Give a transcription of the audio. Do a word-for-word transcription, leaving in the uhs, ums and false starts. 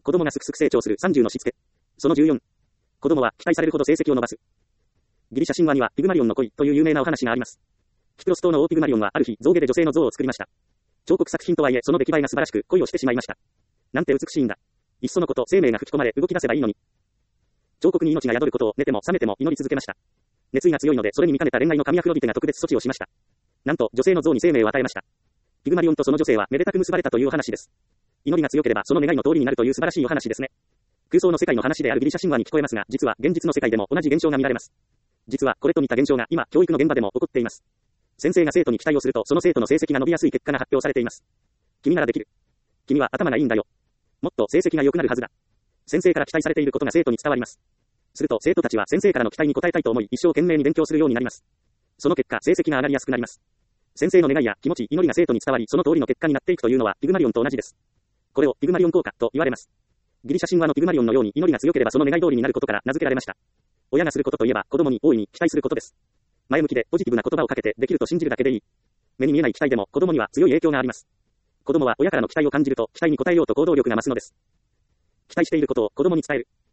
子供がすくすく成長するさんじゅうのしつけ。そのじゅうよん。子供は期待されるほど成績を伸ばす。ギリシャ神話にはピグマリオンの恋という有名なお話があります。キプロス島の王ピグマリオンはある日、象牙で女性の像を作りました。彫刻作品とはいえその出来栄えが素晴らしく恋をしてしまいました。なんて美しいんだ。いっそのこと生命が吹き込まれ動き出せばいいのに。彫刻に命が宿ることを寝ても覚めても祈り続けました。熱意が強いのでそれに見かねた恋愛の神アフロディテが特別措置をしました。なんと女性の像に生命を与えました。ピグマリオンとその女性はめでたく結ばれたというお話です。祈りが強ければその願いの通りになるという素晴らしいお話ですね。空想の世界の話であるギリシャ神話に聞こえますが、実は現実の世界でも同じ現象が見られます。実はこれと似た現象が今教育の現場でも起こっています。先生が生徒に期待をするとその生徒の成績が伸びやすい結果が発表されています。君ならできる。君は頭がいいんだよ。もっと成績が良くなるはずだ。先生から期待されていることが生徒に伝わります。すると生徒たちは先生からの期待に応えたいと思い一生懸命に勉強するようになります。その結果成績が上がりやすくなります。先生の願いや気持ち、祈りが生徒に伝わりその通りの結果になっていくというのはピグマリオンと同じです。これをピグマリオン効果と言われます。ギリシャ神話のピグマリオンのように祈りが強ければその願い通りになることから名付けられました。親がすることといえば子供に大いに期待することです。前向きでポジティブな言葉をかけてできると信じるだけでいい。目に見えない期待でも子供には強い影響があります。子供は親からの期待を感じると期待に応えようと行動力が増すのです。期待していることを子供に伝える。